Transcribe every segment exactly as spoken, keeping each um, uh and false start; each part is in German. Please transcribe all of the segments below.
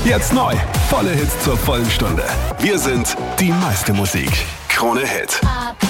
Jetzt neu. Volle Hits zur vollen Stunde. Wir sind die meiste Musik. Krone Hit.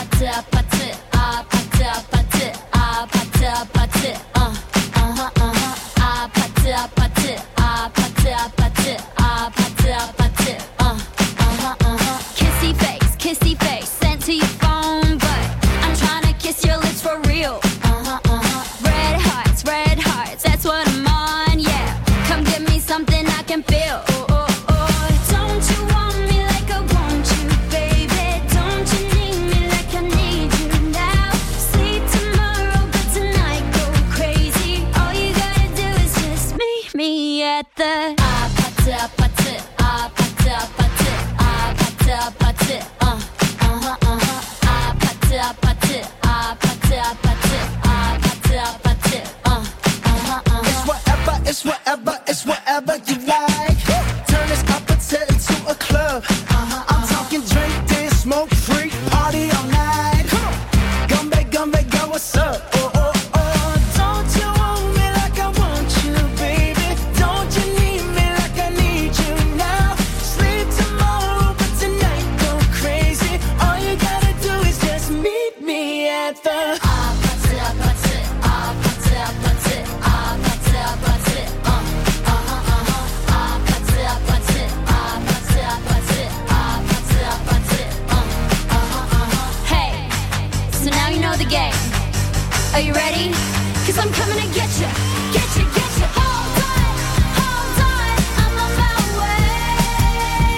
Kissy face, kissy face, sent to your phone, but I'm trying to kiss your lips for real. Red hearts, red hearts, that's what I'm on, yeah. Come give me something I can feel. Oh, oh, oh. Don't you want me like I want you, baby? Don't you need me like I need you now? Sleep tomorrow, but tonight go crazy. All you gotta do is just meet me at the ah, party, party, ah, party, party, ah, party, party, uh, uh-huh, uh-huh, ah, party, party, ah, party, party, ah, party, party, uh, uh-huh, uh-huh. It's whatever, it's whatever, it's whatever you like. Turn this opposite into a club. Uh-huh, I'm talking drink, dance, smoke, free, party all night. Come back, come back, girl, what's up? Oh, oh, oh. Don't you want me like I want you, baby? Don't you need me like I need you now? Sleep tomorrow, but tonight go crazy. All you gotta do is just meet me at the Ah, party, party, ah, party, party, ah, party, party, uh, uh-huh, uh-huh, ah, party, party, ah, party, party, ah, party, party, uh, uh-huh, uh-huh. Hey, so now you know the game. Are you ready? 'Cause I'm coming to get you, get you, get you. Hold on, hold on, I'm on my way.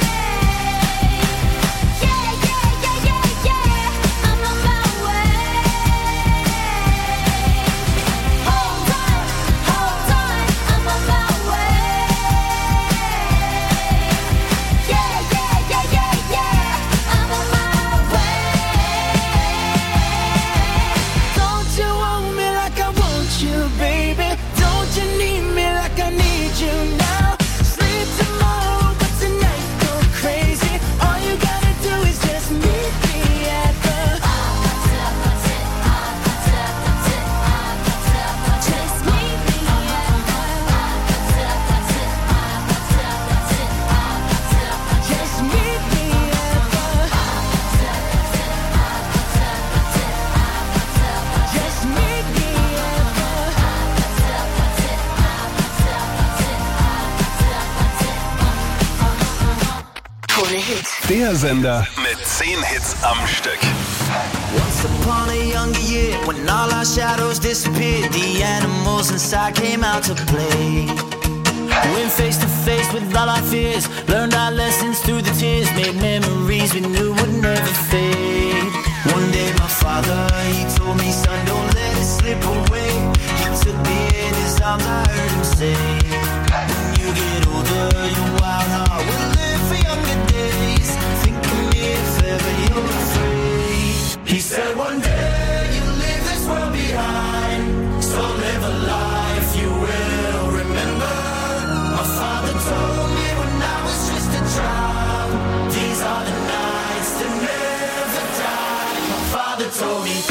Yeah, yeah, yeah, yeah, yeah, I'm on my way. Hold on, hold on, I'm on my way. Yeah, yeah, yeah, yeah, yeah, I'm on my way. Don't you want me like I want you, baby? Don't you need me like I need you now? Sleep tomorrow, but tonight go crazy. All you gotta do is just meet me at the Just meet me just meet me at the just meet me Krone Hit. Der Sender mit zehn Hits am Stück. Once upon a younger year, when all our shadows disappeared, the animals inside came out to play. Went face to face with all our fears, learned our lessons through the tears, made memories we knew would never fade. One day my father, he told me, son, don't let it slip away. He took me in his arms, I heard him say, when you get older, your wild heart will live for younger days. Think of me if ever you're afraid. He said one day you'll leave this world behind, so live a life you will remember. My father told me when I was just a child, these are the nights that never die. My father told me.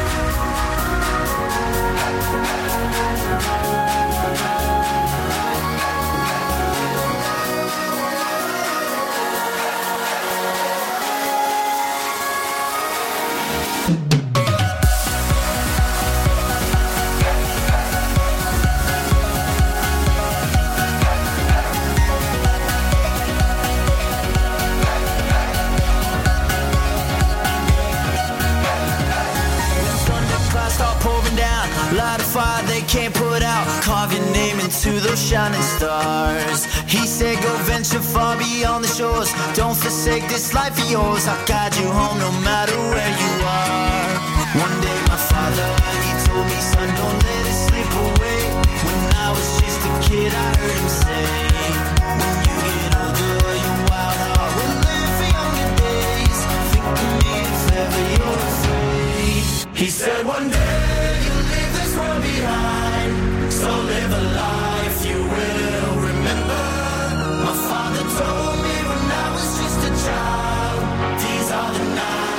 Light a fire they can't put out, carve your name into those shining stars. He said go venture far beyond the shores, don't forsake this life of yours. I'll guide you home no matter where you are. One day my father, he told me, son, don't let it slip away. When I was just a kid I heard him say, when you get older your wild heart will live for younger days. Think of me if ever you're afraid. He said one day you'll leave this world behind, so live a life you will remember. My father told me when I was just a child, these are the nights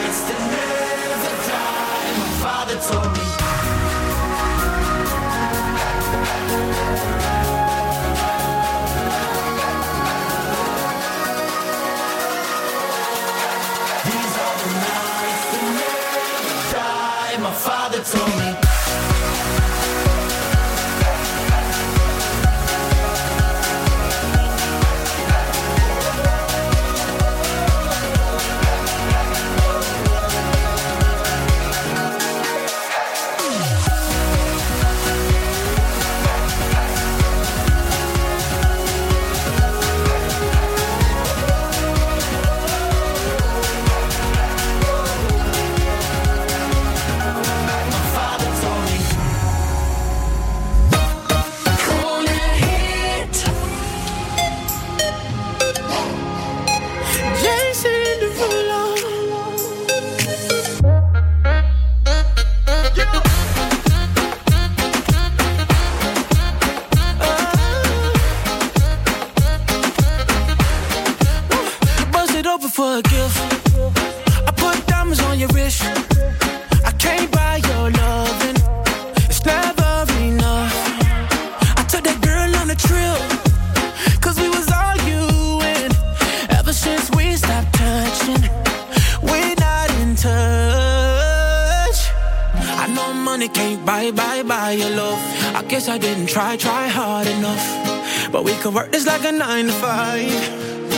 you're rich. I can't buy your loving. It's never enough. I took that girl on a trip, cause we was arguing. Ever since we stopped touching, we're not in touch. I know money can't buy, buy, buy your love. I guess I didn't try, try hard enough. But we could work this like a nine to five.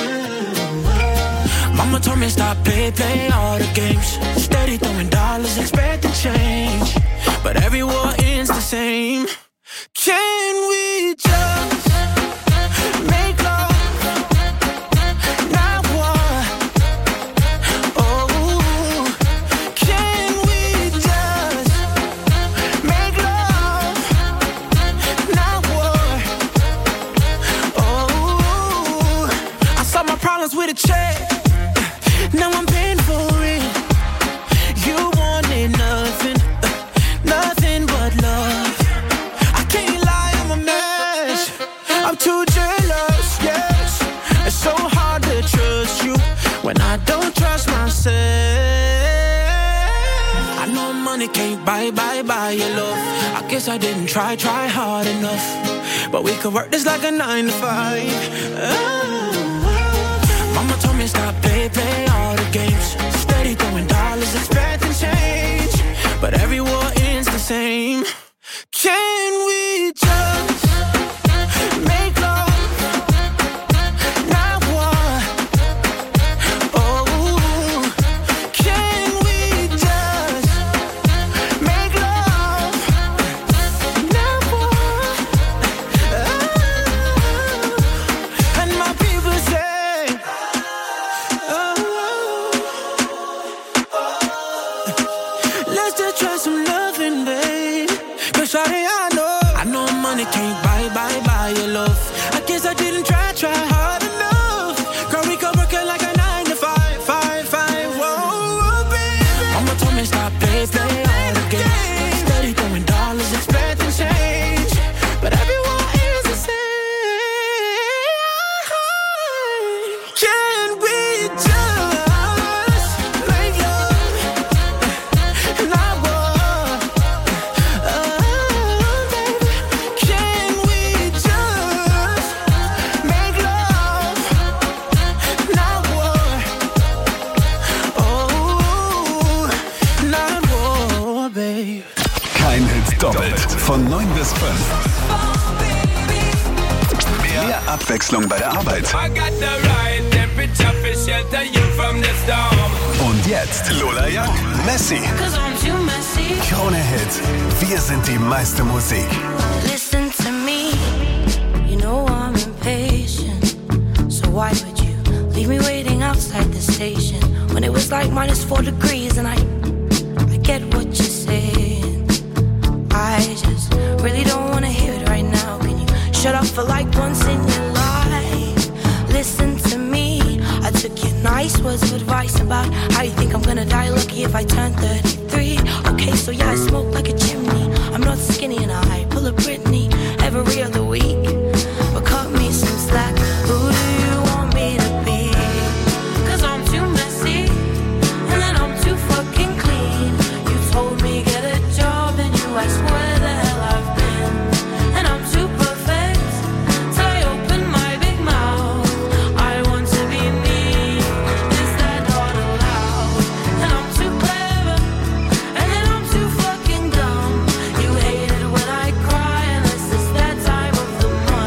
Mama told me stop, play, play all the games. Steady throwing dollars, expecting change. But every war ends the same. Can we just make love, not war? Oh, can we just make love, not war? Oh, I solved my problems with a check. Now I'm paying for it. You wanted nothing, uh, nothing but love. I can't lie, I'm a mess. I'm too jealous, yes. It's so hard to trust you when I don't trust myself. I know money can't buy, buy, buy your love. I guess I didn't try, try hard enough. But we could work this like a nine to five. Oh. Mama told me stop, play, play all the games. Steady throwing dollars, expecting change. But every war ends the same. Can we just make love, not war? Oh, can we just make love, not war? Oh, and my people say, let's just try some loving, babe. Cause shawty, I know, I know money can't buy, buy, buy your love. I guess I didn't try, try hard enough. Girl, we could work it like a nine to five, five, five, whoa, baby. Mama told me stop, play, play all the games. Steady throwing dollars, expecting change. But everyone is the same. Can we just make love, not war? Oh, baby. Can we just make love, not war? Oh, not war, babe. Kein Hit doppelt. Von neun bis fünf. Mehr Abwechslung bei der Arbeit. I got the right temperature for shelter you from the storm. Und jetzt Lola Young, Messi. Cause I'm too messy. Krone Hit. Wir sind die meiste Musik. Listen to me. You know I'm impatient. So why would you leave me waiting outside the station when it was like minus four degrees and I I get what you're saying. I just really don't wanna hear it right now. Can you shut up for like once in your life? Listen to me. I took your nice words of advice about how you think I'm gonna die lucky if I turn thirty-three. Okay, so yeah, I smoke like a chimney. I'm not skinny and I pull a Britney every other week. But cut me some slack. Who do you want me to be? Cause I'm too messy and then I'm too fucking clean. You told me get a job and you asked where the hell I've been. And I'm too perfect till I open my big mouth. I want to be me. Is that not allowed? And I'm too clever and then I'm too fucking dumb. You hate it when I cry unless it's that time of the month.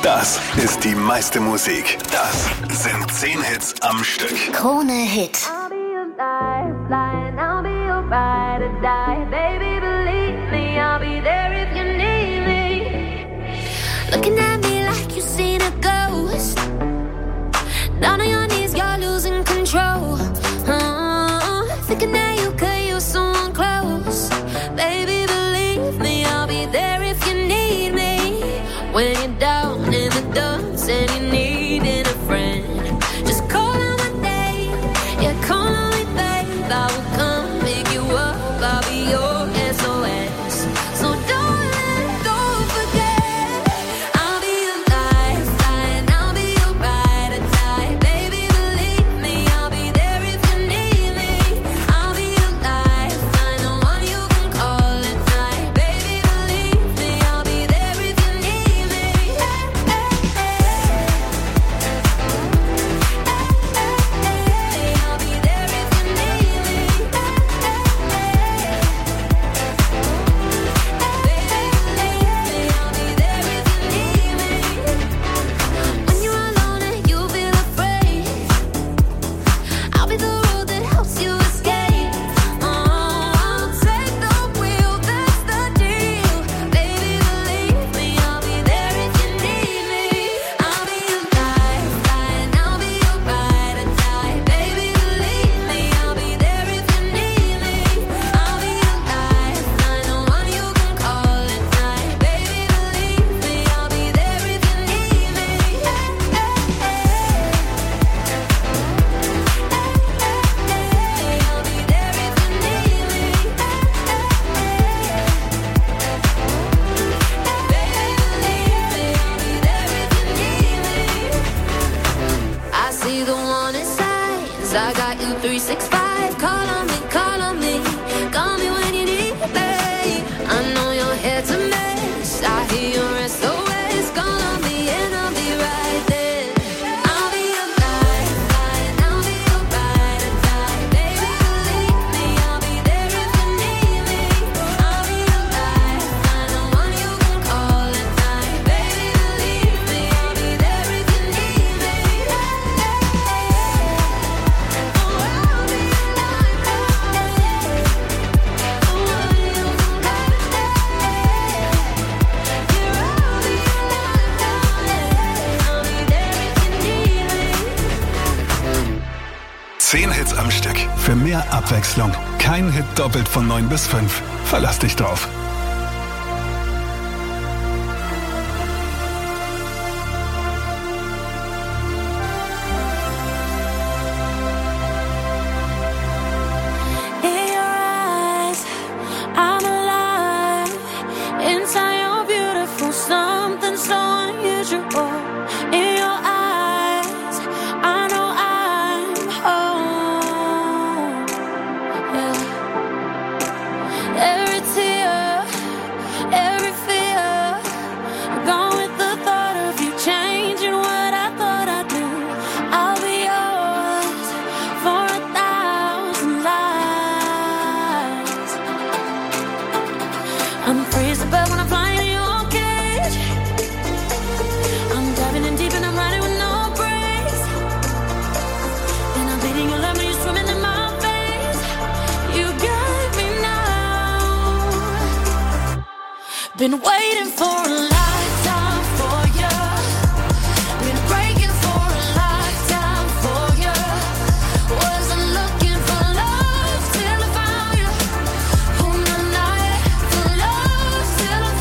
Das ist die meiste Musik. Das sind zehn Hits am Stück. Krone Hit. I'll be your lifeline, I'll be your ride or die. Baby, believe me, I'll be there if you need me. Looking at me like you've seen a ghost. Down on your knees, you're losing control. Uh, thinking that you could use someone close. Baby, believe me, I'll be there if you need me. When you're down in the dumps and you needing a friend, just call on my name. Yeah, call on me, babe. I will come pick you up. I'll be your S O S. So don't let go, forget. I'll be your lifeline. I'll be your ride or die. Baby, believe me, I'll be there if you need me. I'll be your lifeline, the one you can call at night. Baby, believe me, I'll be there if you need me. Hey, hey, hey. I'll be there if you need me. Hey, hey, hey. Baby, believe me, I'll be there if you need me. When you're alone and you feel afraid, I'll be the road that helps you escape. Oh, I'll take the wheel, that's the deal. Baby, believe me, I'll be there if you need me. I'll be your lifeline, I'll be your ride or die. Baby, believe me, I'll be there if you need me. I'll be your lifeline, the one you can call at night. Baby, believe me, I'll be there if you need me. Hey, hey, hey. I'll be there if you need me. I see the warning signs. I got you three six five. Call on me, call on me. Call me when you need me. I know your head's a mess. I hear your S O S. Call on me and I'll be right there. I'll be your lifeline. I'll be your ride or die. Baby, believe me, I'll be there if you need me. I'll be your lifeline, the one you can call at night. Baby, believe me, I'll be there if you need me. Oh, I'll be your Zehn Hits am Stück. Für mehr Abwechslung. Kein Hit doppelt von neun bis fünf. Verlass dich drauf. In your eyes, I'm alive. Inside you're beautiful, something so unusual. In your eyes, I know I'm home. Yeah. Every tear, every fear, gone with the thought of you changing what I thought I'd do. I'll be yours for a thousand lives. I'm free as a bird when I'm flying in your cage. I'm diving in deep and I'm riding with no brakes. And I'm bleeding your love when you're swimming in my face. You got me now. Been waiting for a lifetime for you. Been breaking for a lifetime for you. Wasn't looking for love till I found you. Oh, na, na, for love till I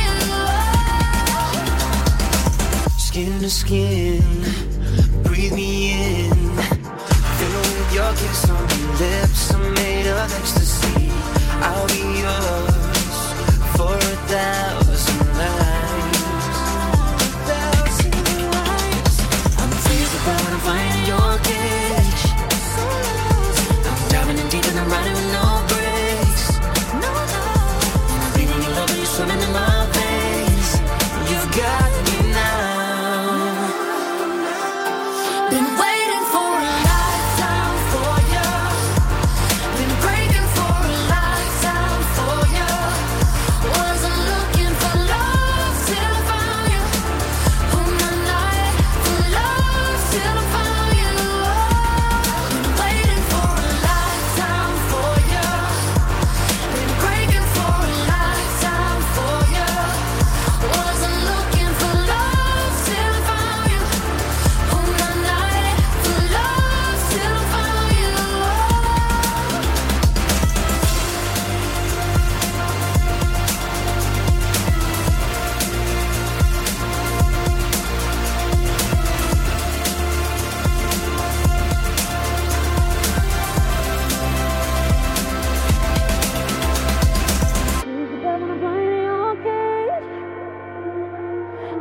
found you. Skin to skin, breathe me in. Fill with your kiss on your lips, I'm made of ecstasy. I'll be yours for a thousand lives. Thousand lives. I'm free as a bird when I'm flying in your cage. I'm diving in deep and I'm riding with no brakes. And I'm bleeding your love when you're swimming in my veins. You've got me now. Been waiting for a lifetime for you. Been breaking for a lifetime for you. Wasn't looking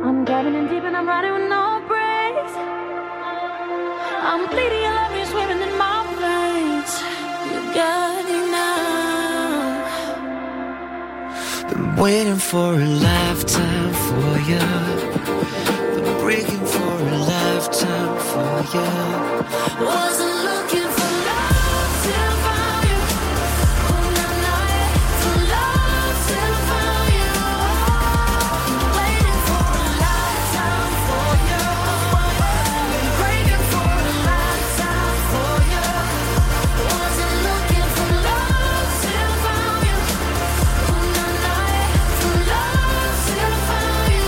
I'm diving in deep and I'm riding with no brakes. I'm bleeding, your love is swimming in my veins. You got it now. Been waiting for a lifetime for you. Been breaking for a lifetime for you. Wasn't looking for love till I found you. Oh, no, no, yeah. For love till I found you. Waiting for a lifetime for you. Been breaking for a lifetime for you. Wasn't looking for love till I found you. Oh, no, no, yeah. For love till I found you.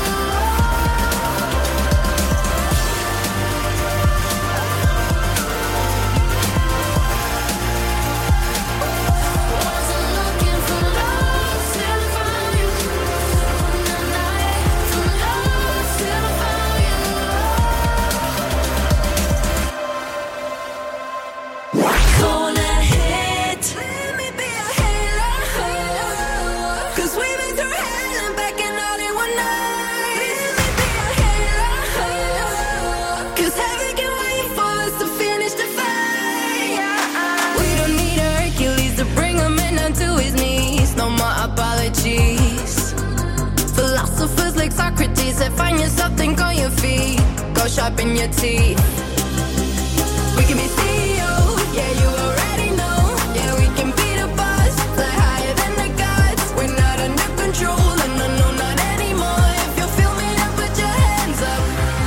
Philosophers like Socrates that find yourself, think on your feet. Go sharpen your teeth. We can be C E O, yeah, you already know. Yeah, we can be the boss, fly higher than the gods. We're not under control, no, no, no, not anymore. If you feel me, then put your hands up.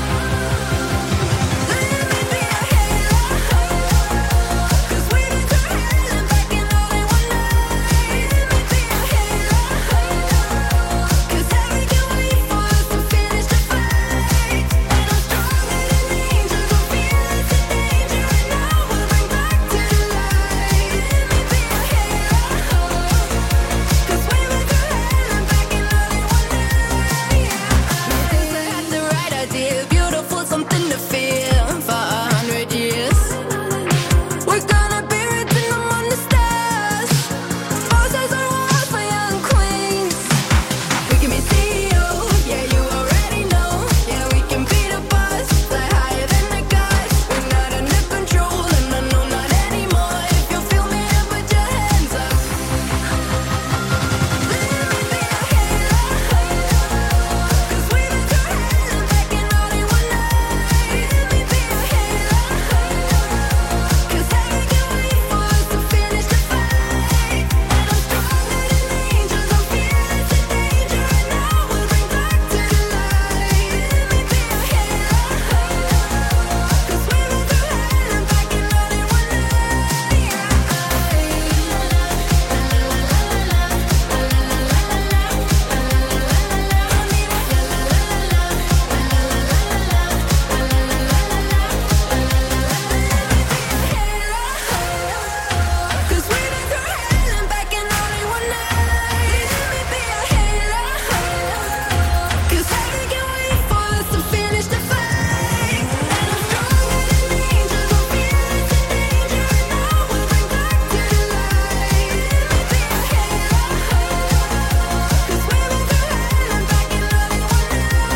Let me be a halo, 'cause we've been through hell and back in all in one night. Let me be a halo, 'cause heaven can wait for us to finish the fight. And I'm stronger than angels, I'm fearless in danger, and I will bring back to the light. Let me be a halo, 'cause we've been through hell and back in all in one night. I had the right idea, beautiful, something to feel for a hundred years. We're gonna be written among the stars. Bosses on walls for young queens. We can be C E O, yeah, you already know. Yeah, we can be the boss, fly higher than the gods. We're not under control, no, no, no, not anymore. If you feel me, then put your hands up. Let me be a halo, 'cause we've been through hell and back in all in one night. Let me be a halo, 'cause heaven can wait for us to finish the fight. And I'm stronger than angels, I'm fearless in danger, and I will bring back to the light. Let me be a halo, 'cause we've been through hell and back in all in one Cause we've been through hell and back in all in one night. Let me be a halo, 'cause heaven can wait for us to finish the fight. And I'm stronger than angels, I'm fearless in danger, and I will bring back to the light. Let me be a halo, 'cause we've been through hell and back in all in one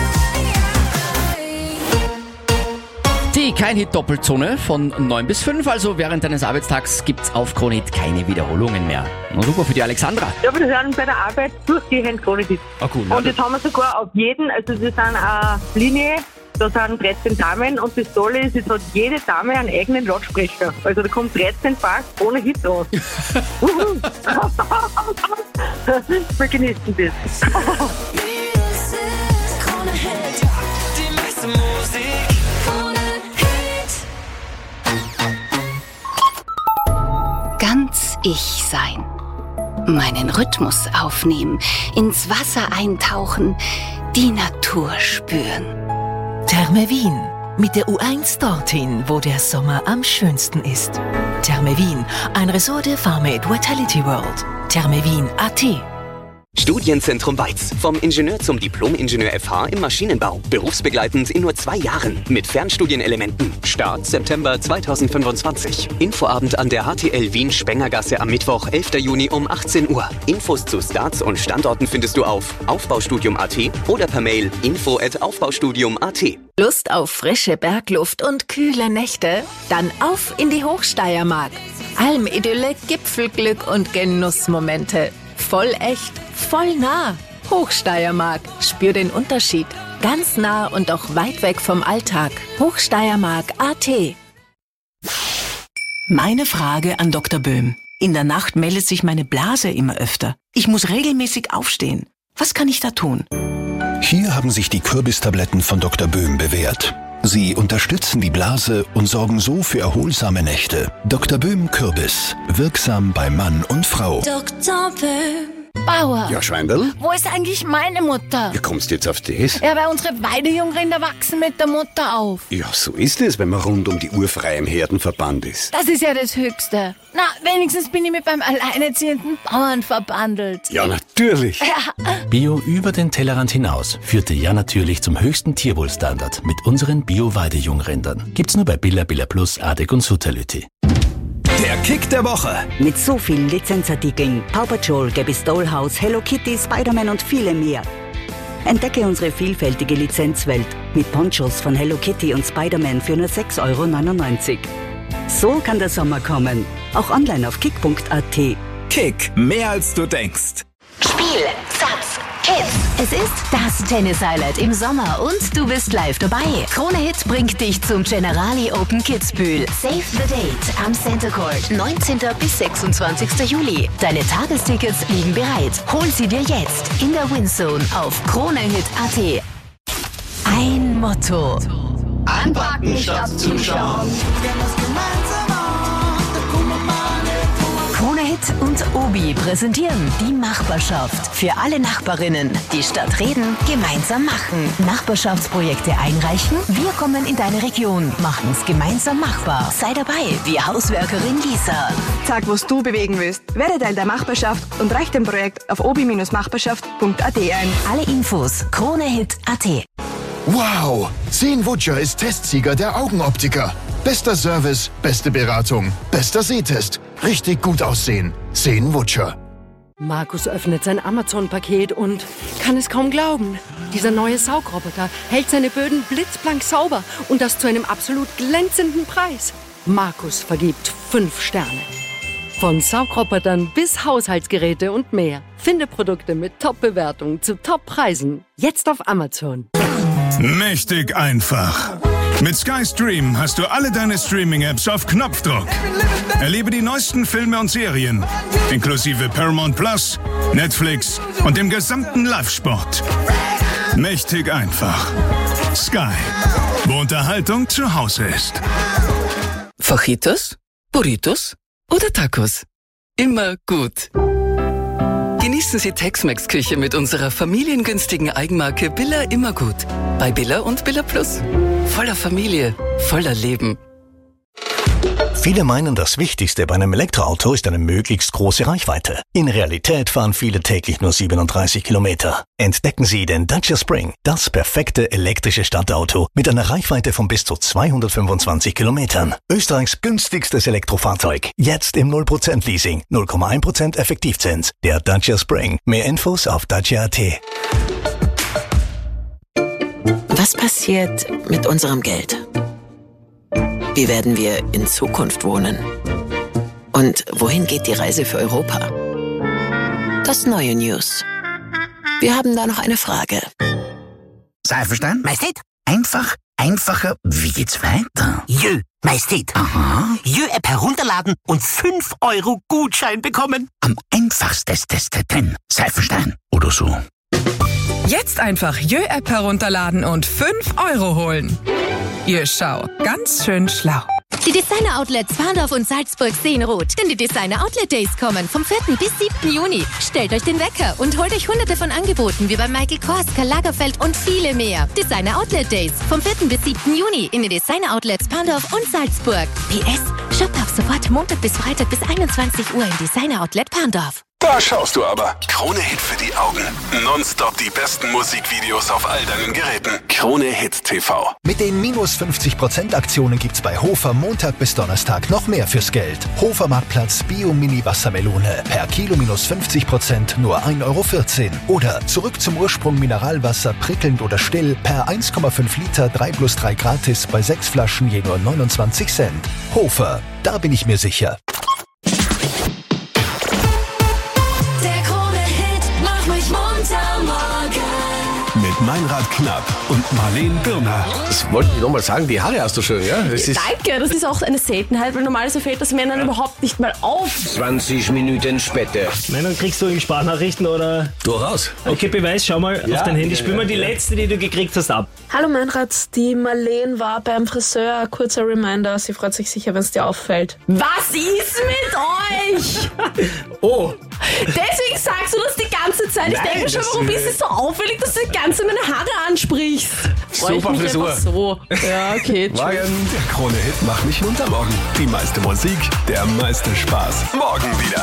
night. Die Kein-Hit-Doppelzone von neun bis fünf, also während deines Arbeitstags gibt's auf Kronehit keine Wiederholungen mehr. Na super für die Alexandra. Ja, wir hören bei der Arbeit durchgehend Kronehit. Ah, cool. Und jetzt haben wir sogar auf jeden, also wir sind eine Linie, da sind dreizehn Damen und das Tolle ist, jetzt hat jede Dame einen eigenen Lautsprecher. Also da kommt dreizehn Park ohne Hit raus. Uhu. Wir genießen das. Die meiste Musik. Ganz ich sein. Meinen Rhythmus aufnehmen, ins Wasser eintauchen, die Natur spüren. Therme Wien. Mit der U eins dorthin, wo der Sommer am schönsten ist. Therme Wien, ein Resort der Farmate Vitality World. Therme Wien Punkt a t. Studienzentrum Weiz. Vom Ingenieur zum Diplom-Ingenieur F H im Maschinenbau. Berufsbegleitend in nur zwei Jahren. Mit Fernstudienelementen. Start September zweitausendfünfundzwanzig. Infoabend an der H T L Wien Spengergasse am Mittwoch, elften Juni um achtzehn Uhr. Infos zu Starts und Standorten findest du auf aufbaustudium punkt a t oder per Mail info at aufbaustudium punkt a t. Lust auf frische Bergluft und kühle Nächte? Dann auf in die Hochsteiermark. Almidylle, Gipfelglück und Genussmomente. Voll echt, voll nah. Hochsteiermark. Spür den Unterschied. Ganz nah und auch weit weg vom Alltag. Hochsteiermark punkt a t. Meine Frage an Doktor Böhm. In der Nacht meldet sich meine Blase immer öfter. Ich muss regelmäßig aufstehen. Was kann ich da tun? Hier haben sich die Kürbistabletten von Doktor Böhm bewährt. Sie unterstützen die Blase und sorgen so für erholsame Nächte. Doktor Böhm Kürbis. Wirksam bei Mann und Frau. Doktor Böhm. Bauer. Ja, Schweindl? Wo ist eigentlich meine Mutter? Wie kommst du jetzt auf das? Ja, weil unsere Weidejungrinder wachsen mit der Mutter auf. Ja, so ist es, wenn man rund um die Uhr frei im Herdenverband ist. Das ist ja das Höchste. Na, wenigstens bin ich mit beim alleinerziehenden Bauern verbandelt. Ja, natürlich. Ja. Bio über den Tellerrand hinaus führte ja natürlich zum höchsten Tierwohlstandard mit unseren Bio-Weidejungrindern. Gibt's nur bei Billa, Billa Plus, Adek und Sutality. Der Kick der Woche. Mit so vielen Lizenzartikeln, Paw Patrol, Gabby's Dollhouse, Hello Kitty, Spider-Man und viele mehr. Entdecke unsere vielfältige Lizenzwelt mit Ponchos von Hello Kitty und Spider-Man für nur sechs Euro neunundneunzig. So kann der Sommer kommen. Auch online auf kick punkt a t. Kick, mehr als du denkst. Spiel, Satz, Kids. Es ist das Tennis-Highlight im Sommer und du bist live dabei. Krone Hit bringt dich zum Generali Open Kitzbühel. Save the Date am Center Court, neunzehnten bis sechsundzwanzigsten Juli. Deine Tagestickets liegen bereit. Hol sie dir jetzt in der Winzone auf kronehit punkt a t. Ein Motto. Anpacken statt zuschauen. Krone Hit und Obi präsentieren die Nachbarschaft. Für alle Nachbarinnen, die statt reden, gemeinsam machen. Nachbarschaftsprojekte einreichen? Wir kommen in deine Region, machen's gemeinsam machbar. Sei dabei, wie Hauswerkerin Lisa. Sag, was du bewegen willst. Werde Teil der Nachbarschaft und reich dem Projekt auf obi Nachbarschaft punkt a t ein. Alle Infos kronehit punkt a t. Wow! Seenwutscher ist Testsieger der Augenoptiker. Bester Service, beste Beratung, bester Sehtest. Richtig gut aussehen. Seenwutscher. Markus öffnet sein Amazon-Paket und kann es kaum glauben. Dieser neue Saugroboter hält seine Böden blitzblank sauber und das zu einem absolut glänzenden Preis. Markus vergibt fünf Sterne. Von Saugrobotern bis Haushaltsgeräte und mehr. Finde Produkte mit Top-Bewertungen zu Top-Preisen. Jetzt auf Amazon. Mächtig einfach. Mit Sky Stream hast du alle deine Streaming-Apps auf Knopfdruck. Erlebe die neuesten Filme und Serien, inklusive Paramount Plus, Netflix und dem gesamten Live-Sport. Mächtig einfach. Sky, wo Unterhaltung zu Hause ist. Fajitas, Burritos oder Tacos? Immer gut. Genießen Sie Tex-Mex-Küche mit unserer familiengünstigen Eigenmarke Billa Immergut. Bei Billa und Billa Plus. Voller Familie, voller Leben. Viele meinen, das Wichtigste bei einem Elektroauto ist eine möglichst große Reichweite. In Realität fahren viele täglich nur siebenunddreißig Kilometer. Entdecken Sie den Dacia Spring, das perfekte elektrische Stadtauto mit einer Reichweite von bis zu zweihundertfünfundzwanzig Kilometern. Österreichs günstigstes Elektrofahrzeug. Jetzt im null Prozent Leasing, null Komma eins Prozent Effektivzins. Der Dacia Spring. Mehr Infos auf dacia punkt a t. Was passiert mit unserem Geld? Wie werden wir in Zukunft wohnen? Und wohin geht die Reise für Europa? Das neue News. Wir haben da noch eine Frage. Seiferstein? Majestät? Einfach, einfacher, wie geht's weiter? Jö, Majestät. Aha. Jö-App herunterladen und fünf Euro Gutschein bekommen. Am einfachsten, Seiferstein. Oder so. Jetzt einfach Jö-App herunterladen und fünf Euro holen. Ihr schau, ganz schön schlau. Die Designer-Outlets Bahndorf und Salzburg sehen rot, denn die Designer-Outlet-Days kommen vom vierten bis siebten Juni. Stellt euch den Wecker und holt euch hunderte von Angeboten wie bei Michael Kors, Karl Lagerfeld und viele mehr. Designer-Outlet-Days vom vierten bis siebten Juni in den Designer-Outlets Bahndorf und Salzburg. P S. Shoppt ab sofort Montag bis Freitag bis einundzwanzig Uhr im Designer-Outlet Bahndorf. Da schaust du aber. Krone Hit für die Augen. Nonstop die besten Musikvideos auf all deinen Geräten. Krone Hit T V. Mit den minus fünfzig Prozent Aktionen gibt's bei Hofer Montag bis Donnerstag noch mehr fürs Geld. Hofer Marktplatz Bio Mini Wassermelone. Per Kilo minus fünfzig Prozent nur ein Euro vierzehn. Oder zurück zum Ursprung Mineralwasser prickelnd oder still. Per eins Komma fünf Liter drei plus drei gratis bei sechs Flaschen je nur neunundzwanzig Cent. Hofer, da bin ich mir sicher. Mit Meinrad Knapp und Marleen Birner. Das wollte ich nochmal sagen, die Haare hast du schön, ja? Das ist Danke, das ist auch eine Seltenheit, weil normalerweise fällt das Männern überhaupt nicht mal auf. zwanzig Minuten später. Meinrad, kriegst du irgendwie Sprachnachrichten oder? Durchaus. Okay, Beweis, schau mal Ja, auf dein Handy. ja, Spül mal ja, die ja. letzte, die du gekriegt hast, ab. Hallo Meinrad, die Marleen war beim Friseur. Kurzer Reminder, sie freut sich sicher, wenn es dir auffällt. Was ist mit euch? Oh. Deswegen sagst du das die ganze Zeit. Ich Nein, denke schon, das- warum bist du so auffällig, dass du die ganze Zeit meine Haare ansprichst? Freu ich Super mich Frisur. einfach so. Ja, okay, tschüss. Der Krone Hit Mach mich munter morgen. Die meiste Musik, der meiste Spaß. Morgen wieder.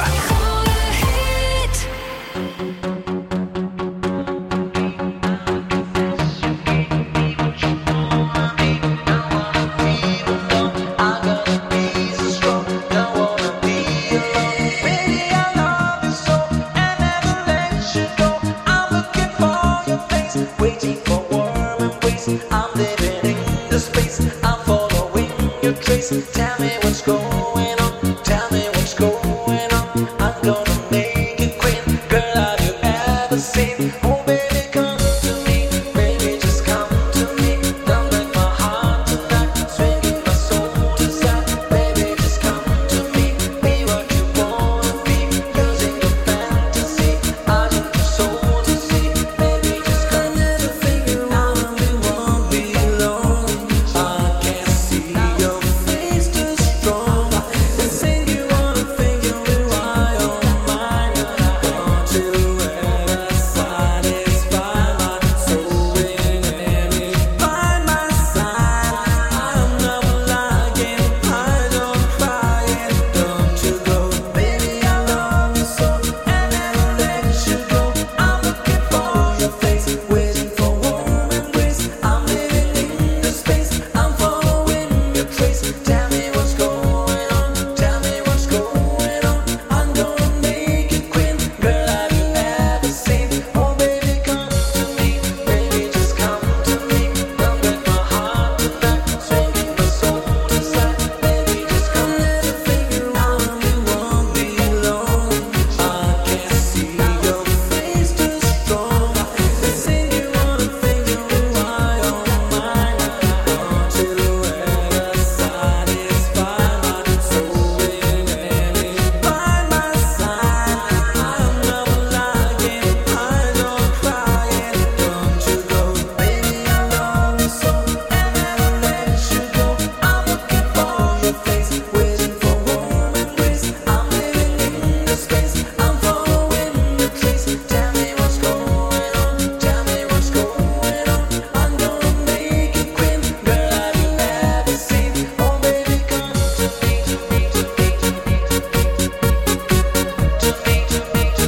Tell me what's going on, tell me what's going on. I'm gonna make it quick. Girl, have you ever seen? Oh baby, come to me, baby, just come to me. Don't break my heart tonight, swinging my soul to side. Baby, just come to me, be what you wanna be. Using your fantasy, I need your soul to see. Baby, just come to the figure out and we won't be alone. I can't see your face too strong. They think you wanna figure it out on mine. Want you ever satisfy my soul in any by my side. I'm never lying, I don't cry it. Don't you go, baby, I love you so, and never let you go. I'm looking for your face, waiting for warm embrace. I'm living in the space, I'm following your trace. Tell me what's going on, tell me what's going on. I'm gonna make it quick. Girl, have you ever seen? Oh baby, come to me, baby, just come to me. Don't break my heart tonight, swinging my soul to side. Baby, just come, let me figure out and we won't be alone. I can't see your face too strong. They think you wanna figure it out on mine. Want you ever satisfy my soul in any by my side. I'm never lying, I don't cry it. Don't you go, baby, I love you so, and never let you go. I'm looking for your face, waiting for warm embrace. I'm living in the space, I'm following your trace. Tell me what's going on, tell me what's going on. I'm gonna make it quick. Girl, have you ever seen? Oh baby, come to me, to me, to me, to me, to me, to me, to me, to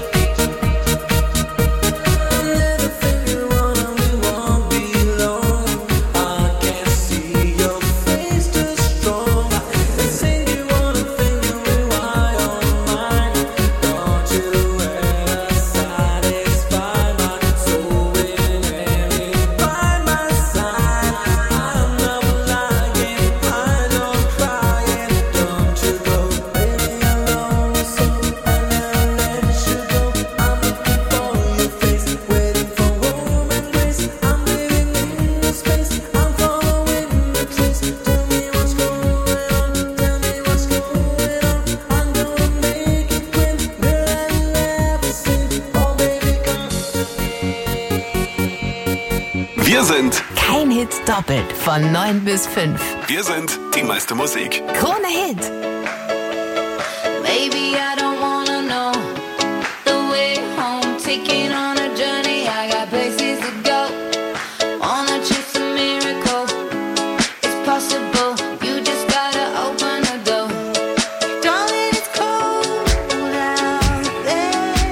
me. I'll never figure out and we won't be alone. I can't see your face too strong. They think you wanna figure it out on mine. Don't you ever satisfy my soul in any by my side. I'm never lying, I don't cry it. Don't you go, baby, I love you so, I never let you go. I'm looking for your face, waiting for warm embrace. I'm living in the space, I'm following the trace. Tell me what's going on, tell me what's going on. I'm gonna make it quick. Girl, have you ever seen? Oh baby, come Wir sind, Kein Hit doppelt von neun bis fünf. wir sind die meiste Musik. Krone Hit. Baby, I don't wanna know the way home. Taking on a journey, I got places to go. Wanna chase a miracle, it's possible. You just gotta open the door. Darling, it's cold out there.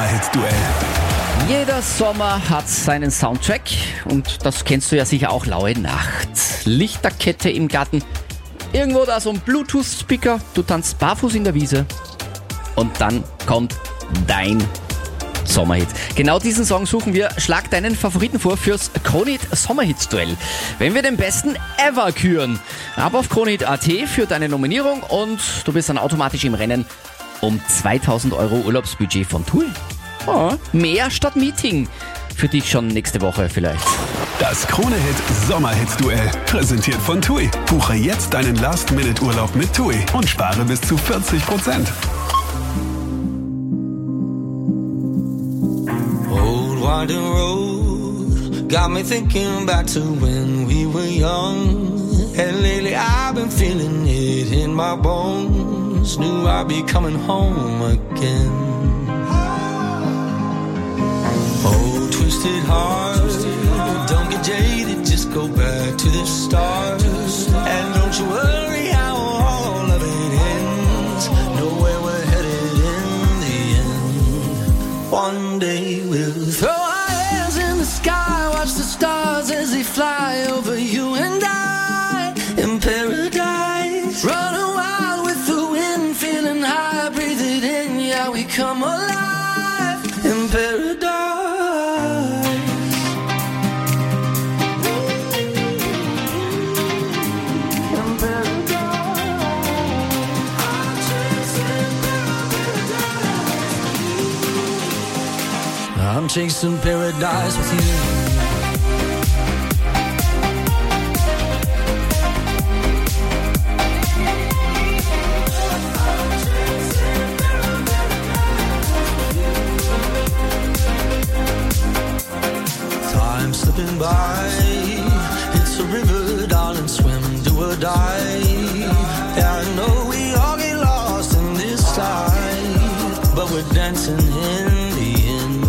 Sommerhit-Duell. Jeder Sommer hat seinen Soundtrack und das kennst du ja sicher auch, Laue Nacht. Lichterkette im Garten, irgendwo da so ein Bluetooth-Speaker, du tanzt barfuß in der Wiese und dann kommt dein Sommerhit. Genau diesen Song suchen wir. Schlag deinen Favoriten vor fürs Kronehit Sommerhits-Duell. Wenn wir den besten ever küren. Ab auf kronehit punkt at für deine Nominierung und du bist dann automatisch im Rennen um zweitausend Euro Urlaubsbudget von TUI. Oh, mehr statt Meeting. Für dich schon nächste Woche vielleicht. Das Kronehit Sommerhits-Duell. Präsentiert von TUI. Buche jetzt deinen Last-Minute-Urlaub mit TUI und spare bis zu vierzig Prozent. Old winding road got me thinking back to when we were young. And lately I've been feeling it in my bones. Knew I'd be coming home again. Oh, twisted heart, don't get jaded, just go back to the start. And don't you worry how all of it ends. Know where we're headed in the end. One day we'll throw our hands in the sky, watch the stars as they fly over you and I. In paradise, running wild with the wind, feeling high, breathe it in, yeah, we come alive. In paradise. I'm chasing paradise with you. Time slipping by, it's a river, darling, swim, do or die. Yeah, I know we all get lost in this tide, but we're dancing in the end.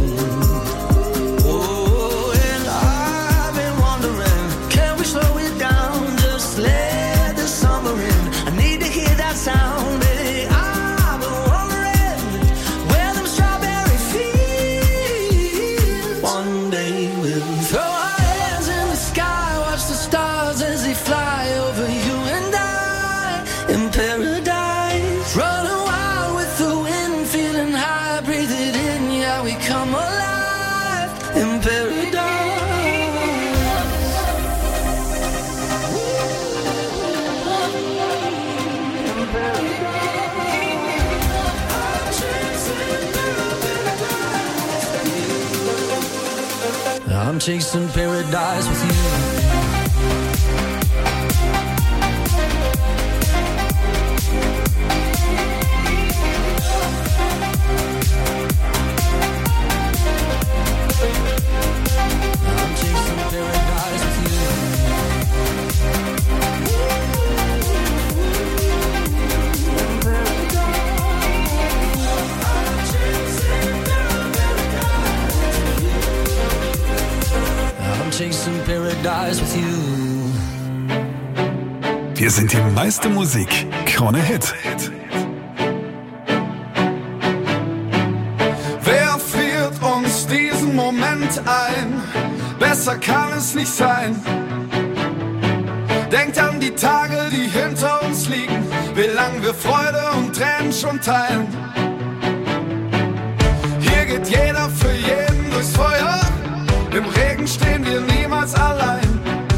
Sound, baby, I've been wondering where them strawberry fields. One day we'll throw our hands in the sky, watch the stars as they fly over you and I. In paradise, running wild with the wind, feeling high, breathe it in, yeah, we come alive. In paradise. I'm chasing paradise with you. I'm chasing paradise with Chasing paradise with you. Wir sind die meiste Musik. Krone Hit. Wer friert uns diesen Moment ein? Besser kann es nicht sein. Denkt an die Tage, die hinter uns liegen, wie lang wir Freude und Tränen schon teilen. Hier geht jeder für jeden durchs Feuer. Im Regen stehen wir niemals allein.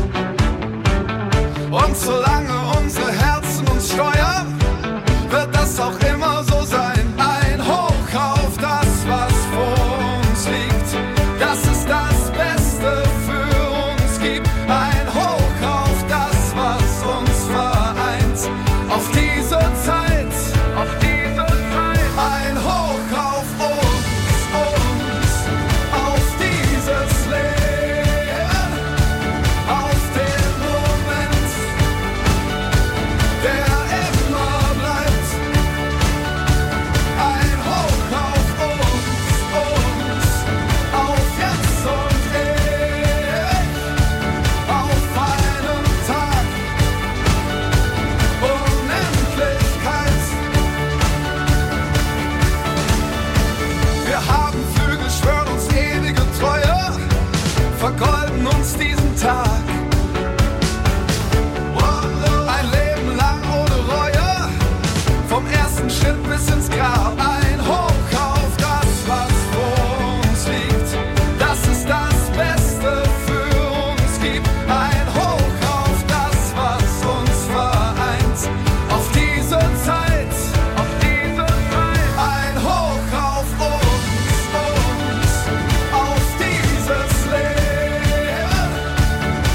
Und solange unsere Herzen uns steuern, wird das auch immer so sein. Ein Hoch auf das, was vor uns liegt. Das ist das Beste für uns gibt. Ein Hoch auf das, was uns vereint. Auf diese Zeit, auf diese Zeit. Ein Hoch auf uns, uns, auf dieses Leben, auf den Moment, Tag. Ein Leben lang ohne Reue, vom ersten Schritt bis ins Grab. Ein Hoch auf das, was vor uns liegt. Das ist das Beste für uns gibt. Ein Hoch auf das, was uns vereint. Auf diese Zeit, auf diese Zeit. Ein Hoch auf uns, uns, auf dieses Leben.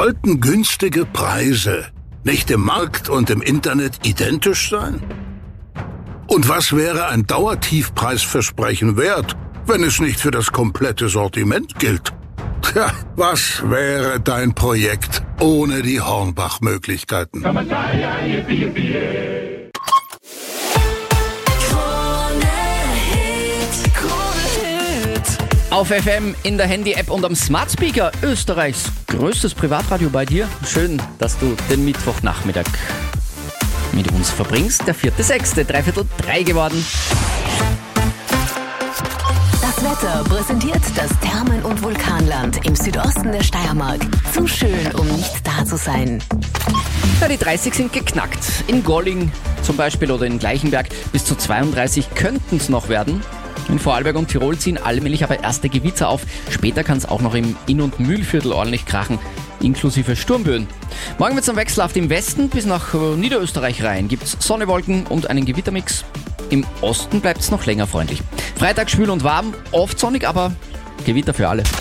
Sollten günstige Preise nicht im Markt und im Internet identisch sein? Und was wäre ein Dauertiefpreisversprechen wert, wenn es nicht für das komplette Sortiment gilt? Tja, was wäre dein Projekt ohne die Hornbach-Möglichkeiten? Auf F M, in der Handy-App und am Smart Speaker, Österreichs größtes Privatradio bei dir. Schön, dass du den Mittwochnachmittag mit uns verbringst. Der vierte sechste, dreiviertel drei geworden. Das Wetter präsentiert das Thermen- und Vulkanland im Südosten der Steiermark. Zu schön, um nicht da zu sein. Ja, die dreißig sind geknackt. In Golling zum Beispiel oder in Gleichenberg bis zu zweiunddreißig könnten es noch werden. In Vorarlberg und Tirol ziehen allmählich aber erste Gewitter auf. Später kann es auch noch im Inn- und Mühlviertel ordentlich krachen, inklusive Sturmböen. Morgen wird es am wechselhaft im Westen bis nach Niederösterreich rein. Gibt es Sonne, Wolken und einen Gewittermix. Im Osten bleibt es noch länger freundlich. Freitag schwül und warm, oft sonnig, aber Gewitter für alle.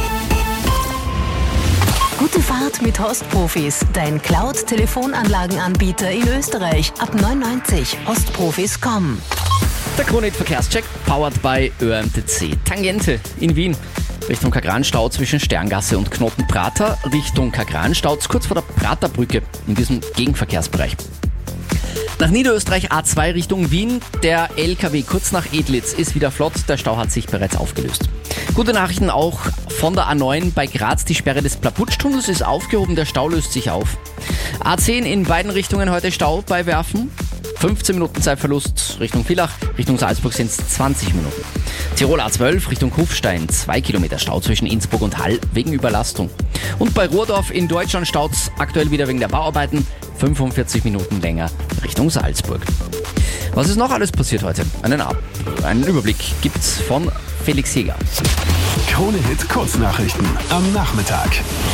Gute Fahrt mit Hostprofis, dein Cloud-Telefonanlagenanbieter in Österreich. Ab neunundneunzig hostprofis punkt com. Der Krone-Verkehrscheck, powered by Ö M T C. Tangente in Wien. Richtung Kagranstau zwischen Sterngasse und Knotenprater. Richtung Kagranstau, kurz vor der Praterbrücke in diesem Gegenverkehrsbereich. Nach Niederösterreich A zwei Richtung Wien. Der L K W kurz nach Edlitz ist wieder flott. Der Stau hat sich bereits aufgelöst. Gute Nachrichten auch von der A neun bei Graz. Die Sperre des Plaputschtunnels ist aufgehoben. Der Stau löst sich auf. A zehn in beiden Richtungen heute Stau bei Werfen. fünfzehn Minuten Zeitverlust Richtung Villach, Richtung Salzburg sind es zwanzig Minuten. Tirol A zwölf Richtung Kufstein, zwei Kilometer Stau zwischen Innsbruck und Hall wegen Überlastung. Und bei Ruhrdorf in Deutschland staut es aktuell wieder wegen der Bauarbeiten, fünfundvierzig Minuten länger Richtung Salzburg. Was ist noch alles passiert heute? Einen, Ab- einen Überblick gibt's von Felix Jäger. Krone-Hit Kurznachrichten am Nachmittag.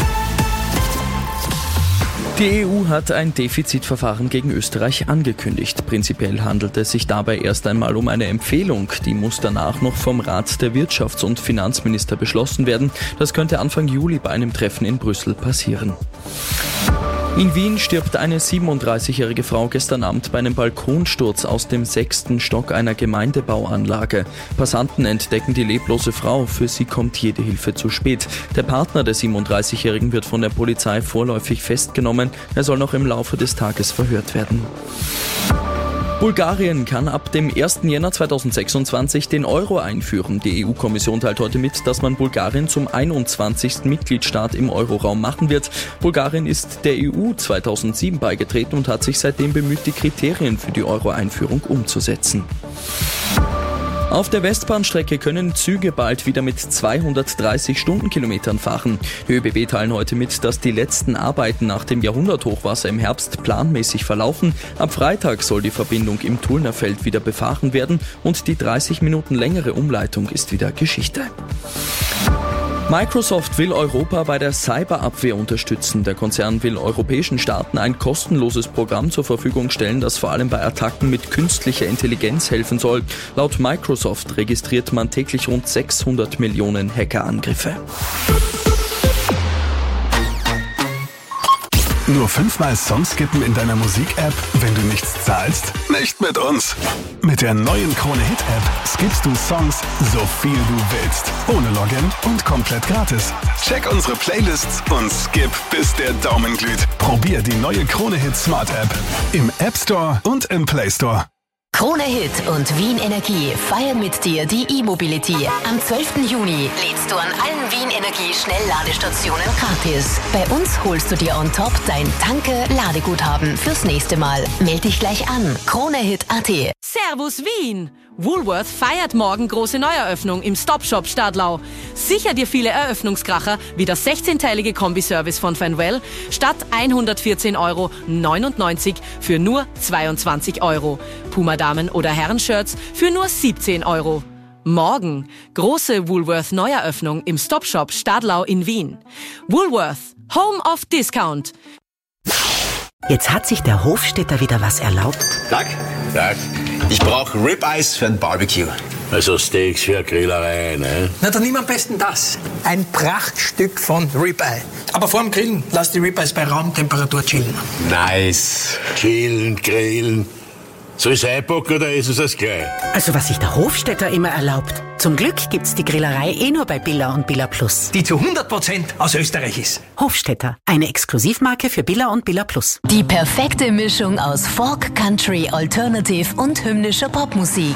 Die E U hat ein Defizitverfahren gegen Österreich angekündigt. Prinzipiell handelt es sich dabei erst einmal um eine Empfehlung. Die muss danach noch vom Rat der Wirtschafts- und Finanzminister beschlossen werden. Das könnte Anfang Juli bei einem Treffen in Brüssel passieren. In Wien stirbt eine siebenunddreißigjährige Frau gestern Abend bei einem Balkonsturz aus dem sechsten Stock einer Gemeindebauanlage. Passanten entdecken die leblose Frau. Für sie kommt jede Hilfe zu spät. Der Partner der siebenunddreißigjährigen wird von der Polizei vorläufig festgenommen. Er soll noch im Laufe des Tages verhört werden. Bulgarien kann ab dem ersten Jänner zweitausendsechsundzwanzig den Euro einführen. Die E U-Kommission teilt heute mit, dass man Bulgarien zum einundzwanzigsten Mitgliedstaat im Euroraum machen wird. Bulgarien ist der E U zweitausendsieben beigetreten und hat sich seitdem bemüht, die Kriterien für die Euro-Einführung umzusetzen. Auf der Westbahnstrecke können Züge bald wieder mit zweihundertdreißig Stundenkilometern fahren. Die ÖBB teilen heute mit, dass die letzten Arbeiten nach dem Jahrhunderthochwasser im Herbst planmäßig verlaufen. Ab Freitag soll die Verbindung im Tullnerfeld wieder befahren werden und die dreißig Minuten längere Umleitung ist wieder Geschichte. Microsoft will Europa bei der Cyberabwehr unterstützen. Der Konzern will europäischen Staaten ein kostenloses Programm zur Verfügung stellen, das vor allem bei Attacken mit künstlicher Intelligenz helfen soll. Laut Microsoft registriert man täglich rund sechshundert Millionen Hackerangriffe. Nur fünfmal Songs skippen in deiner Musik-App, wenn du nichts zahlst? Nicht mit uns. Mit der neuen Krone-Hit-App skippst du Songs so viel du willst. Ohne Login und komplett gratis. Check unsere Playlists und skip, bis der Daumen glüht. Probier die neue Krone-Hit Smart-App im App Store und im Play Store. Krone Hit und Wien Energie feiern mit dir die E-Mobility. Am zwölften Juni lädst du an allen Wien Energie Schnellladestationen gratis. Bei uns holst du dir on top dein Tanke-Ladeguthaben fürs nächste Mal. Meld dich gleich an. Kronehit punkt at. Servus Wien! Woolworth feiert morgen große Neueröffnung im Stop-Shop Stadlau. Sicher dir viele Eröffnungskracher wie der sechzehnteilige Kombiservice von Fanwell statt hundertvierzehn Euro neunundneunzig für nur zweiundzwanzig Euro. Puma Damen- oder Herrenshirts für nur siebzehn Euro. Morgen große Woolworth Neueröffnung im Stop-Shop Stadlau in Wien. Woolworth, Home of Discount. Jetzt hat sich der Hofstädter wieder was erlaubt. Tag. Tag. Ich brauche Ribeyes für ein Barbecue. Also Steaks für eine Grillerei, ne? Na, dann nimm am besten das. Ein Prachtstück von Ribeye. Aber vor dem Grillen lass die Ribeyes bei Raumtemperatur chillen. Nice. Chillen, grillen. Soll ich's einpacken oder ist es das gleich? Also was sich der Hofstädter immer erlaubt. Zum Glück gibt's die Grillerei eh nur bei Billa und Billa Plus. Die zu hundert Prozent aus Österreich ist. Hofstädter, eine Exklusivmarke für Billa und Billa Plus. Die perfekte Mischung aus Folk, Country, Alternative und hymnischer Popmusik.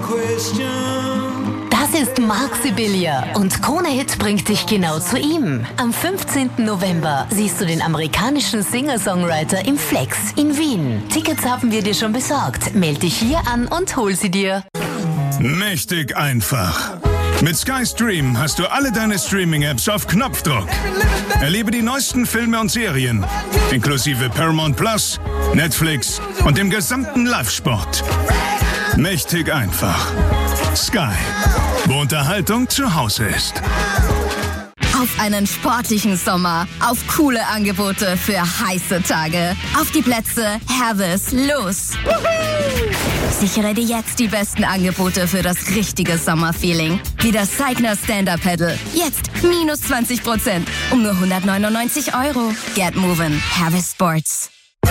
Das ist Marc Sibilia und Krone Hit bringt dich genau zu ihm. Am fünfzehnten November siehst du den amerikanischen Singer-Songwriter im Flex in Wien. Tickets haben wir dir schon besorgt. Meld dich hier an und hol sie dir. Mächtig einfach. Mit Sky Stream hast du alle deine Streaming-Apps auf Knopfdruck. Erlebe die neuesten Filme und Serien, inklusive Paramount Plus, Netflix und dem gesamten Live-Sport. Mächtig einfach. Sky, wo Unterhaltung zu Hause ist. Auf einen sportlichen Sommer, auf coole Angebote für heiße Tage. Auf die Plätze, Herves, los! Sichere dir jetzt die besten Angebote für das richtige Sommerfeeling. Wie das Seigner Stand-Up Paddle. Jetzt minus zwanzig Prozent um nur hundertneunundneunzig Euro. Get moving, Herves Sports.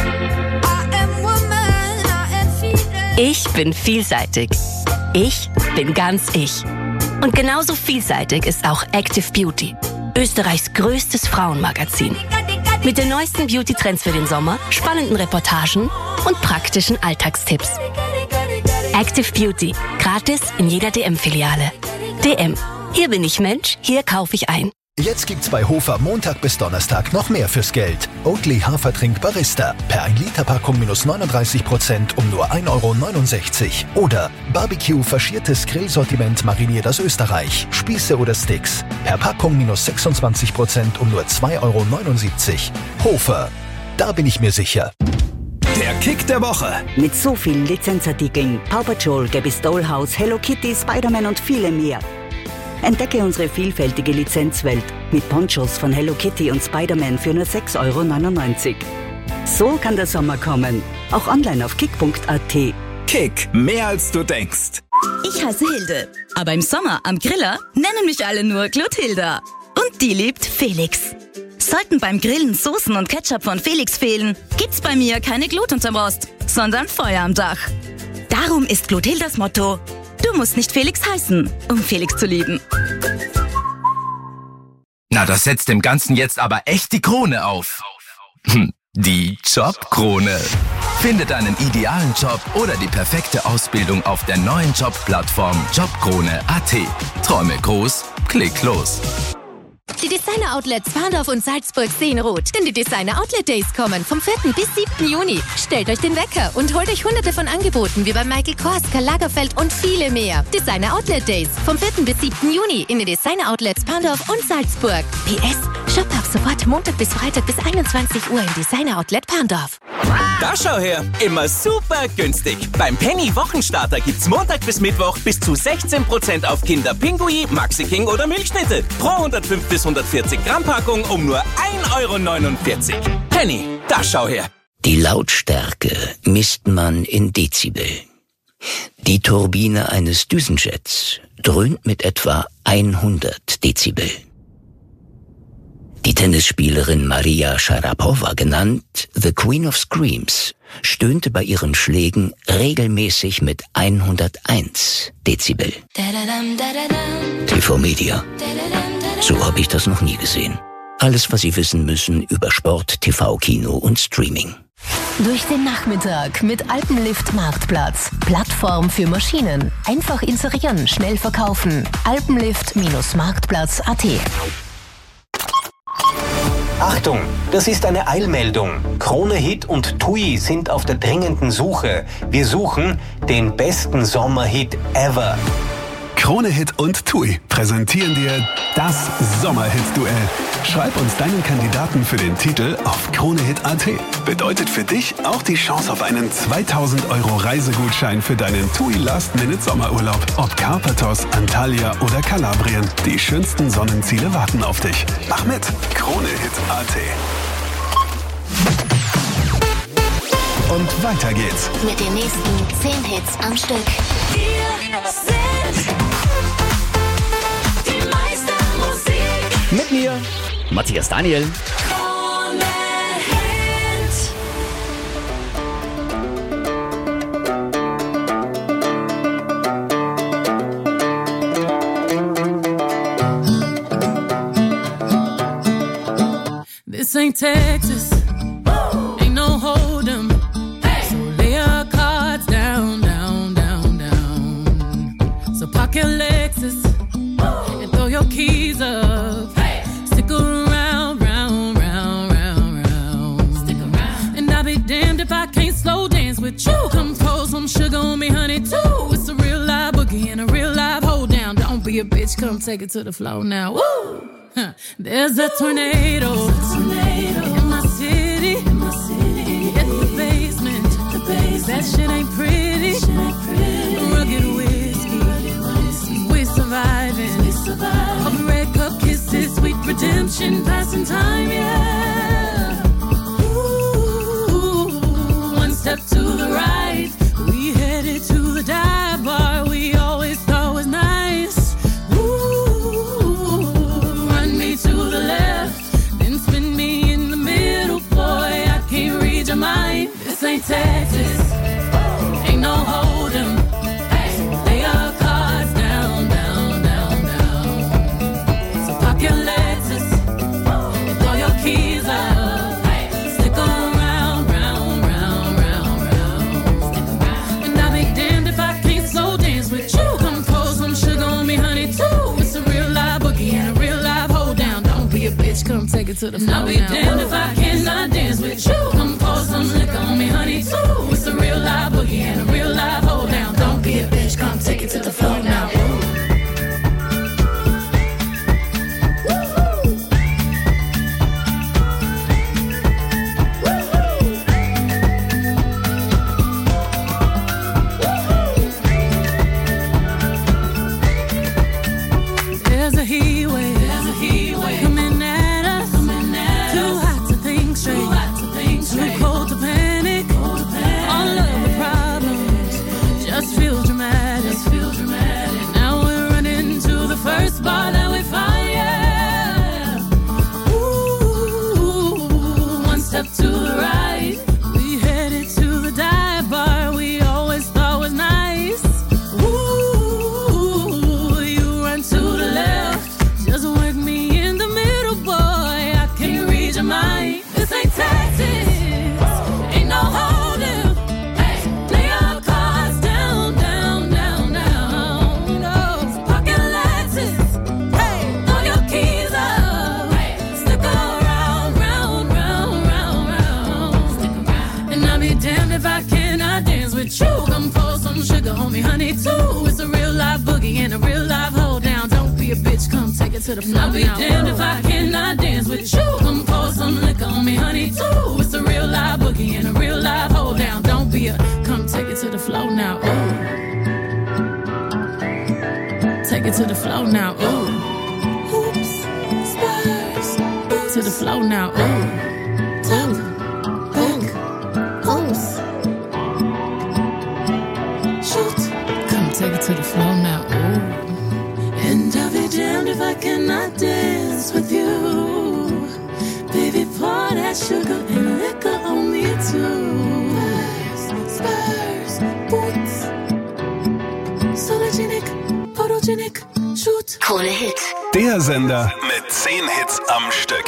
Ich bin vielseitig. Ich bin ganz ich. Und genauso vielseitig ist auch Active Beauty, Österreichs größtes Frauenmagazin. Mit den neuesten Beauty-Trends für den Sommer, spannenden Reportagen und praktischen Alltagstipps. Active Beauty, gratis in jeder D M-Filiale. D M, hier bin ich Mensch, hier kaufe ich ein. Jetzt gibt's bei Hofer Montag bis Donnerstag noch mehr fürs Geld. Oatly Hafertrink Barista. Per ein Liter Packung minus neununddreißig Prozent um nur ein Euro neunundsechzig. Oder Barbecue faschiertes Grillsortiment mariniert aus Österreich. Spieße oder Sticks. Per Packung minus sechsundzwanzig Prozent um nur zwei Euro neunundsiebzig. Hofer. Da bin ich mir sicher. Der Kick der Woche. Mit so vielen Lizenzartikeln. Paw Patrol, Gabby's Dollhouse, Hello Kitty, Spider-Man und viele mehr. Entdecke unsere vielfältige Lizenzwelt mit Ponchos von Hello Kitty und Spider-Man für nur sechs Euro neunundneunzig. So kann der Sommer kommen. Auch online auf kick punkt a t. Kick, mehr als du denkst. Ich heiße Hilde, aber im Sommer am Griller nennen mich alle nur Gluthilda. Und die liebt Felix. Sollten beim Grillen Soßen und Ketchup von Felix fehlen, gibt's bei mir keine Glut unterm Rost, sondern Feuer am Dach. Darum ist Gluthildas Motto: Du musst nicht Felix heißen, um Felix zu lieben. Na, das setzt dem Ganzen jetzt aber echt die Krone auf. Hm, die Jobkrone. Finde deinen idealen Job oder die perfekte Ausbildung auf der neuen Jobplattform jobkrone punkt a t. Träume groß, klick los. Die Designer-Outlets Bahndorf und Salzburg sehen rot, denn die Designer-Outlet-Days kommen vom vierten bis siebten Juni. Stellt euch den Wecker und holt euch hunderte von Angeboten wie bei Michael Kors, Karl Lagerfeld und viele mehr. Designer-Outlet-Days vom vierten bis siebten Juni in den Designer-Outlets Bahndorf und Salzburg. P S. Shop ab sofort Montag bis Freitag bis einundzwanzig Uhr im Designer-Outlet Bahndorf. Da schau her, immer super günstig. Beim Penny Wochenstarter gibt's Montag bis Mittwoch bis zu sechzehn Prozent auf Kinder Pinguin, Maxi King oder Milchschnitte. Pro hundertfünf bis hundertvierzig Gramm Packung um nur ein Euro neunundvierzig. Penny, da schau her. Die Lautstärke misst man in Dezibel. Die Turbine eines Düsenjets dröhnt mit etwa hundert Dezibel. Die Tennisspielerin Maria Sharapova, genannt The Queen of Screams, stöhnte bei ihren Schlägen regelmäßig mit hunderteins Dezibel. T V Media. So habe ich das noch nie gesehen. Alles, was Sie wissen müssen über Sport, T V, Kino und Streaming. Durch den Nachmittag mit Alpenlift Marktplatz. Plattform für Maschinen. Einfach inserieren, schnell verkaufen. Alpenlift-Marktplatz punkt a t. Achtung, das ist eine Eilmeldung. Krone Hit und T U I sind auf der dringenden Suche. Wir suchen den besten Sommerhit ever. Krone Hit und T U I präsentieren dir das Sommerhit-Duell. Schreib uns deinen Kandidaten für den Titel auf kronehit punkt a t. Bedeutet für dich auch die Chance auf einen zweitausend Euro Reisegutschein für deinen T U I Last-Minute-Sommerurlaub. Ob Karpathos, Antalya oder Kalabrien. Die schönsten Sonnenziele warten auf dich. Mach mit! kronehit punkt a t. Und weiter geht's. Mit den nächsten zehn Hits am Stück. Wir sind die Meistermusik. Mit mir, Matthias Daniel. Krone Hit. This ain't Texas, ain't no hold'em. So lay your cards down, down, down, down. So park your Lexus and throw your keys up. Stick around, round, round, round, round. Stick around. And I'll be damned if I can't slow dance with you. Come pour some sugar on me, honey, too. It's a real live boogie and a real live hold down. Don't be a bitch, come take it to the floor now. Woo! Huh. There's a tornado, There's a tornado. In my city, in my city. Hit the basement, the basement. That shit ain't pretty, shit ain't pretty. Rugged whiskey, Rugged whiskey. We're surviving, we surviving. Of red cup kisses, sweet redemption, passing time, yeah. Ooh, one step to the right, we headed to the dive bar we always thought was nice. To the left, then spin me in the middle, boy, I can't read your mind. This ain't Texas, ain't no hold'em. Lay your cards down, down, down, down. So park your Lexus and throw your keys up. Stick around, round, round, round, round. And I'll be damned if I can't slow dance with you. Come pour some sugar on me, honey, too. It's a real live boogie and a real live hold down. Don't be a bitch, come take it to the floor. I'll be now. Damned if I cannot dance with you. Come pour some liquor on me, honey, too. It's a real live boogie and a real live hold down. Don't be a bitch, come take it to the floor now. There's a heat wave, there's a heat wave coming at us, coming at too us. Hot to think straight, too hot to think straight, too cold to panic, cold to panic. All of the problems just feel dramatic, just feel dramatic. Now we're running to the first bar that we find, yeah. Ooh, one step to the right, we headed to the dive bar we always thought was nice. Ooh, you run to the left, just work me in the middle, boy, I can't read your mind. This ain't Texas, ain't no hold'em. Lay your cards down, down, down, down. No, park your Lexus, throw your keys up. Stick around, round, round, round, round. And I'll be damned if I cannot dance with you. Come pour some sugar on me, honey, too. It's a real live boogie and a real live hold down. Don't be a bitch, come take it to the floor. I'll be damned if I cannot dance with you. Come pour some liquor on me, honey, too. It's a real live boogie and a real live hold down. Don't be a, come take it to the floor now. Ooh. Take it to the floor now. Ooh. Hoops, spurs, to the floor now. Ooh. Top, back, hoops. Shoot, come take it to the floor now. Ooh. And I'll be damned if I cannot dance with you. Baby, pour that sugar and liquor on me too. Spurs, boots, sologenic, photogenic, shoot. Krone Hit. Der Sender mit zehn Hits am Stück.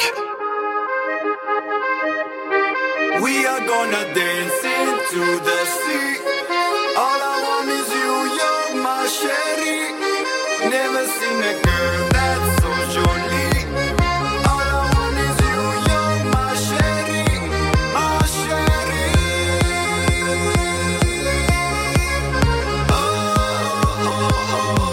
We are gonna dance into the sea. All I want is you, you're my sherry. Never seen a girl that's so jolly. All I want is you, you're my sherry, my sherry. Oh, oh, oh.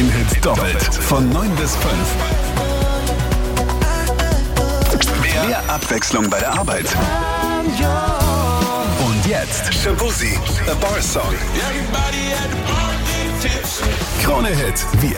Ein Hit doppelt von neun bis fünf. Mehr, mehr Abwechslung bei der Arbeit. Und jetzt Shaboozey, A Bar Song. Krone Hit, wir